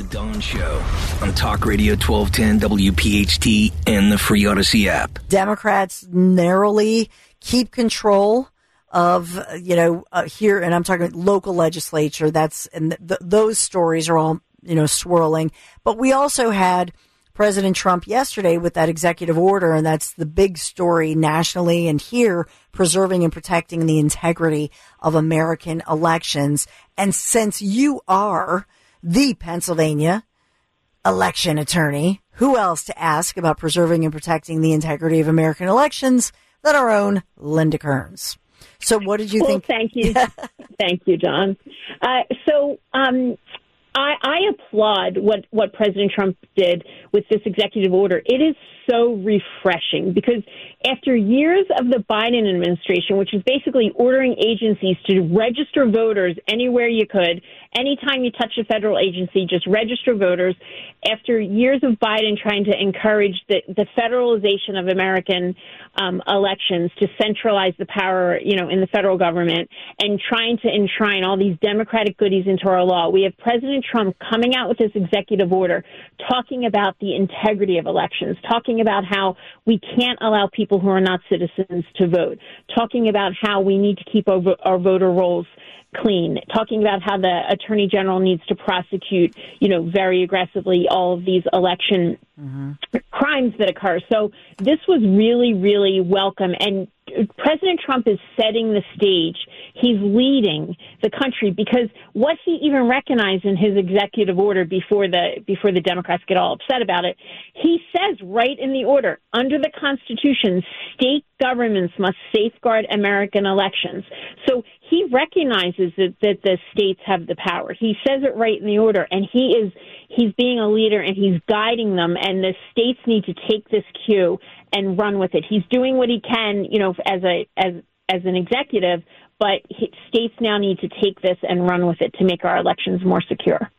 Dawn Show on Talk Radio 1210 WPHT and the free Odyssey app. Democrats narrowly keep control of, here, and I'm talking local legislature. Those stories are all, swirling. But we also had President Trump yesterday with that executive order, and that's the big story nationally and here, preserving and protecting the integrity of American elections. And since you are the Pennsylvania election attorney, who else to ask about preserving and protecting the integrity of American elections than our own Linda Kearns? So what did you think? Thank you. Thank you, John. I applaud what President Trump did with this executive order. It is so refreshing because after years of the Biden administration, which is basically ordering agencies to register voters anywhere you could, anytime you touch a federal agency, just register voters. After years of Biden trying to encourage the federalization of American elections, to centralize the power, in the federal government, and trying to enshrine all these democratic goodies into our law, we have President Trump coming out with this executive order talking about the integrity of elections, talking about how we can't allow people who are not citizens to vote, talking about how we need to keep our voter rolls clean, talking about how the Attorney General needs to prosecute, very aggressively all of these election crimes that occur. So this was really, really welcome. And President Trump is setting the stage. He's leading the country because what he even recognized in his executive order before the Democrats get all upset about it, he says right in the order, under the Constitution, state governments must safeguard American elections. So he recognizes that the states have the power. He says it right in the order, and he's being a leader and he's guiding them, and the states need to take this cue and run with it. He's doing what he can, as an executive, but states now need to take this and run with it to make our elections more secure.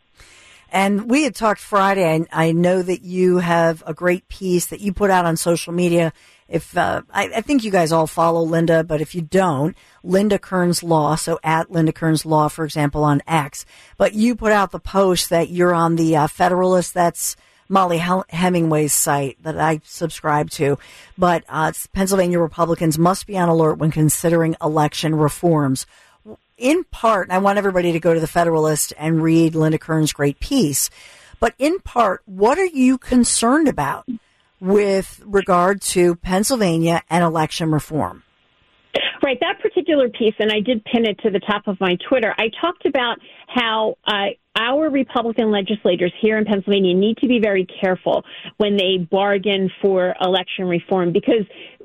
And we had talked Friday, and I know that you have a great piece that you put out on social media. If I think you guys all follow Linda, but if you don't, Linda Kearns Law, so at Linda Kearns Law, for example, on X. But you put out the post that you're on the Federalist. That's Molly Hemingway's site that I subscribe to. But Pennsylvania Republicans must be on alert when considering election reforms. In part, and I want everybody to go to the Federalist and read Linda Kearns' great piece, but in part, what are you concerned about with regard to Pennsylvania and election reform? Right, that particular piece, and I did pin it to the top of my Twitter, I talked about how our Republican legislators here in Pennsylvania need to be very careful when they bargain for election reform because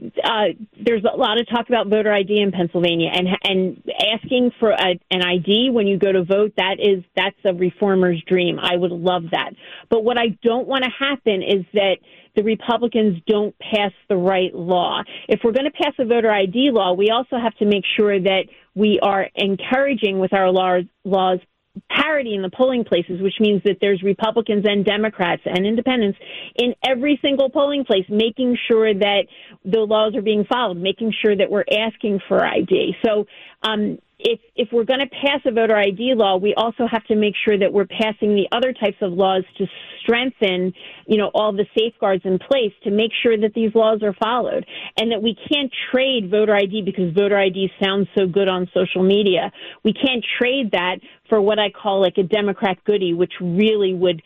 there's a lot of talk about voter ID in Pennsylvania, and asking for an ID when you go to vote, that's a reformer's dream. I would love that. But what I don't want to happen is that the Republicans don't pass the right law. If we're going to pass a voter ID law, we also have to make sure that we are encouraging with our laws parity in the polling places, which means that there's Republicans and Democrats and independents in every single polling place, making sure that the laws are being followed, making sure that we're asking for ID. So if we're going to pass a voter ID law, we also have to make sure that we're passing the other types of laws to strengthen, all the safeguards in place to make sure that these laws are followed, and that we can't trade voter ID because voter ID sounds so good on social media. We can't trade that for what I call like a Democrat goodie, which really would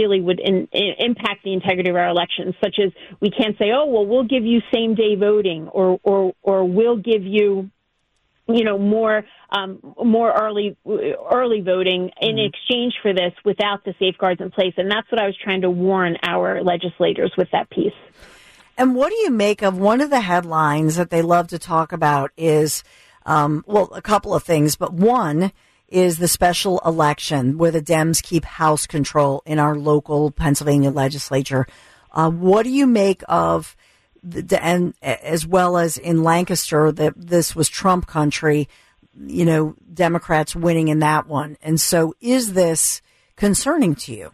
impact the integrity of our elections, such as we can't say, oh, well, we'll give you same day voting or we'll give you more early voting in exchange for this without the safeguards in place. And that's what I was trying to warn our legislators with that piece. And what do you make of one of the headlines that they love to talk about is, a couple of things, but one is the special election where the Dems keep House control in our local Pennsylvania legislature. What do you make of and as well as in Lancaster, that this was Trump country, Democrats winning in that one. And so is this concerning to you?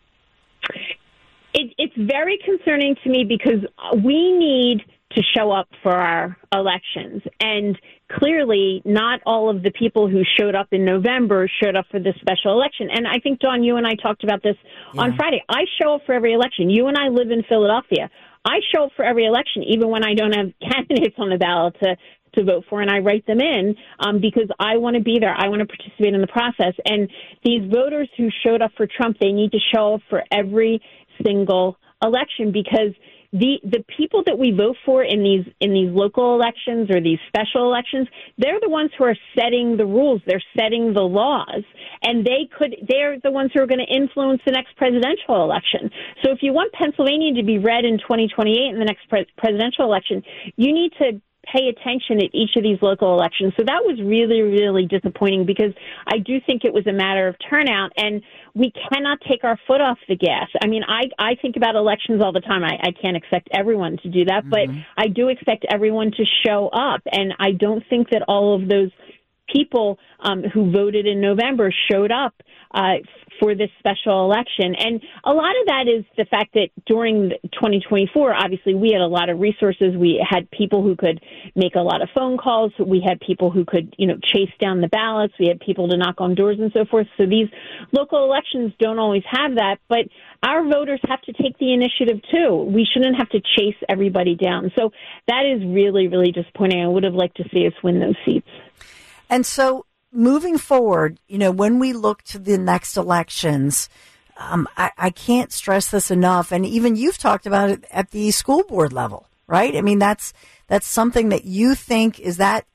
It's very concerning to me because we need to show up for our elections. And clearly not all of the people who showed up in November showed up for this special election. And I think, Dawn, you and I talked about this on Friday. I show up for every election. You and I live in Philadelphia. I show up for every election, even when I don't have candidates on the ballot to vote for, and I write them in because I want to be there. I want to participate in the process. And these voters who showed up for Trump, they need to show up for every single election, because the people that we vote for in these local elections or these special elections, they're the ones who are setting the rules. They're setting the laws, and they're the ones who are going to influence the next presidential election. So if you want Pennsylvania to be red in 2028 in the next presidential election, you need to pay attention at each of these local elections. So that was really, really disappointing, because I do think it was a matter of turnout, and we cannot take our foot off the gas. I mean, I think about elections all the time. I can't expect everyone to do that, but I do expect everyone to show up. And I don't think that all of those people who voted in November showed up for this special election. And a lot of that is the fact that during 2024, obviously, we had a lot of resources. We had people who could make a lot of phone calls. We had people who could, chase down the ballots. We had people to knock on doors and so forth. So these local elections don't always have that, but our voters have to take the initiative too. We shouldn't have to chase everybody down. So that is really, really disappointing. I would have liked to see us win those seats. And so moving forward, when we look to the next elections, I can't stress this enough. And even you've talked about it at the school board level, right? I mean, that's something that you think is that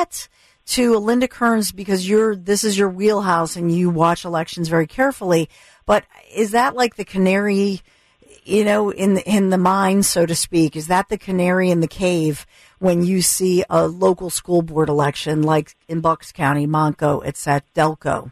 to Linda Kearns, because this is your wheelhouse and you watch elections very carefully. But is that like the canary, in the mine, so to speak? Is that the canary in the cave when you see a local school board election like in Bucks County, Montco, etc., Delco?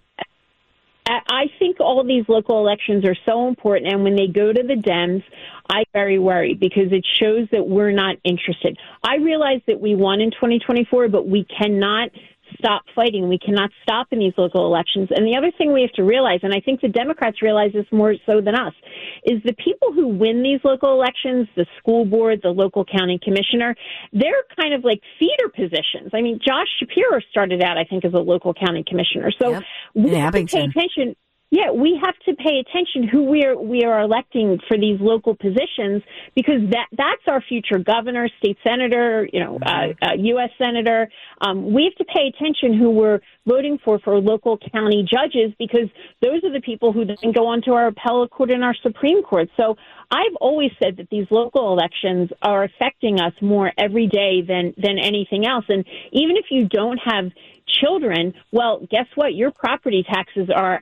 I think all of these local elections are so important, and when they go to the Dems, I very worried, because it shows that we're not interested. I realize that we won in 2024, but we cannot stop fighting. We cannot stop in these local elections. And the other thing we have to realize, and I think the Democrats realize this more so than us, is the people who win these local elections, the school board, the local county commissioner, they're kind of like feeder positions. I mean, Josh Shapiro started out, I think, as a local county commissioner. So we have to pay attention. Yeah, we have to pay attention who we are electing for these local positions, because that's our future governor, state senator, U.S. senator. We have to pay attention who we're voting for local county judges, because those are the people who then go on to our appellate court and our Supreme Court. So I've always said that these local elections are affecting us more every day than anything else. And even if you don't have children, well, guess what? Your property taxes are,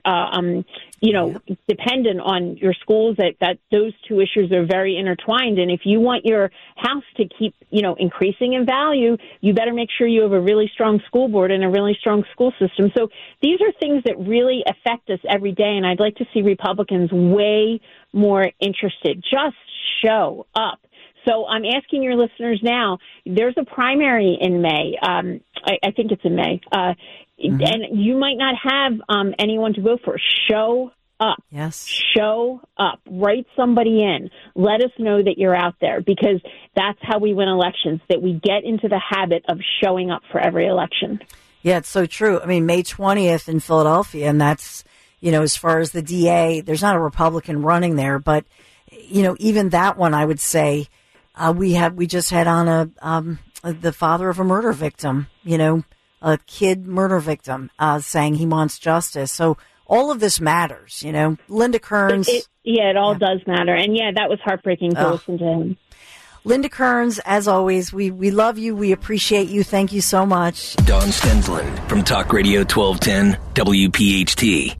dependent on your schools. That those two issues are very intertwined. And if you want your house to keep, increasing in value, you better make sure you have a really strong school board and a really strong school system. So these are things that really affect us every day. And I'd like to see Republicans way more interested. Just show up. So I'm asking your listeners now, there's a primary in May. I think it's in May. And you might not have anyone to vote for. Show up. Yes. Show up. Write somebody in. Let us know that you're out there, because that's how we win elections, that we get into the habit of showing up for every election. Yeah, it's so true. I mean, May 20th in Philadelphia, and that's, as far as the DA, there's not a Republican running there, but, even that one, I would say, we just had on the father of a murder victim, a kid murder victim, saying he wants justice. So all of this matters, Linda Kearns. It all does matter. And that was heartbreaking to listen to him. Linda Kearns, as always, we love you. We appreciate you. Thank you so much. Dawn Stensland from Talk Radio 1210 WPHT.